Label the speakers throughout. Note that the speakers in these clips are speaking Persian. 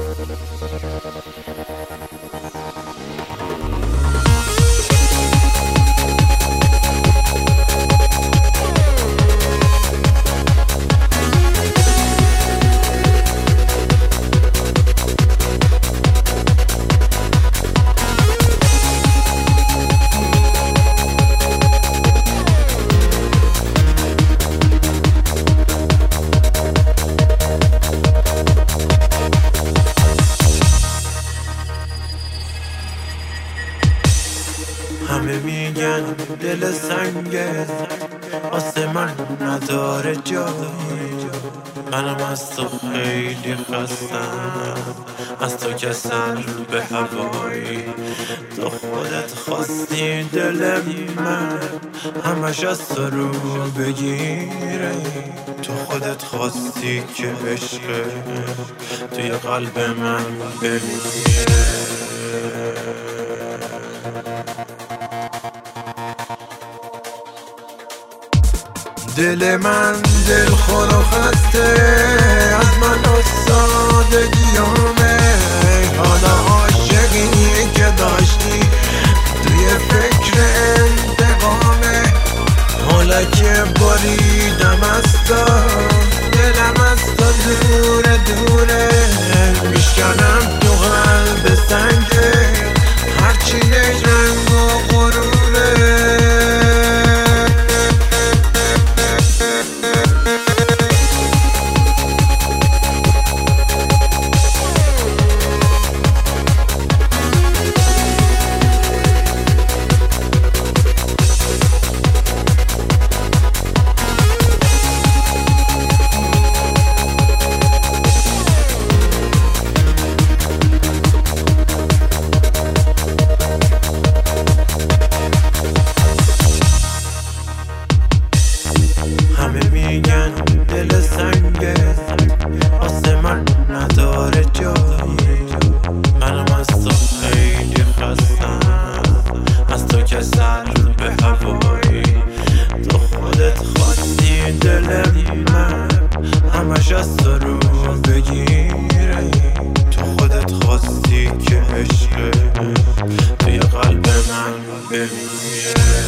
Speaker 1: همه میگن دل سنگه واسه من نداره جایی، منم از تو خیلی خستم، از تو که سر به هوایی. تو خودت خواستی دل من همش از تو رو بگیره، تو خودت خواستی که عشق توی قلب من بمیره. دل من دلخور و خسته از من و سادگیامه، حالا عاشقی که داشتی توی فکر انتقامه، حالا که بریدم از تو دلم از تو دوره دوره، میشکنم تو قلب سنگه هرچی رنگ و غروره. همه میگن دل سنگه واسه من نداره جایی، منم از تو خیلی خستم، از تو که سر به هوایی. تو خودت خواستی دل من همش از تو رو بگیره، تو خودت خواستی که عشق توی قلب من بمیره.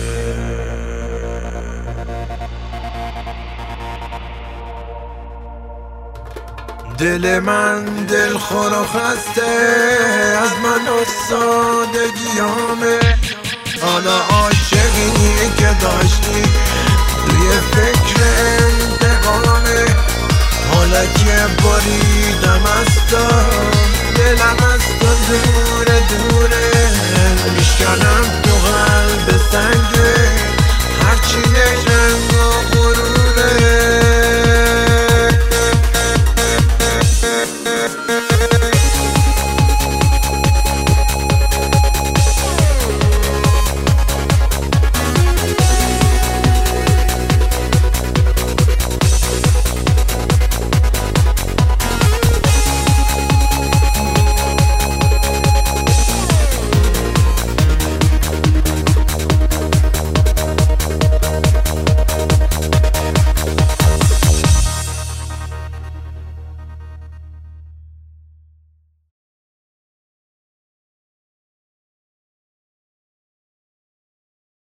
Speaker 1: دل من دلخور و خسته از من و سادگیامه، حالا عاشقی که داشتی توی فکر انتقامه، حالا که بریدم از تو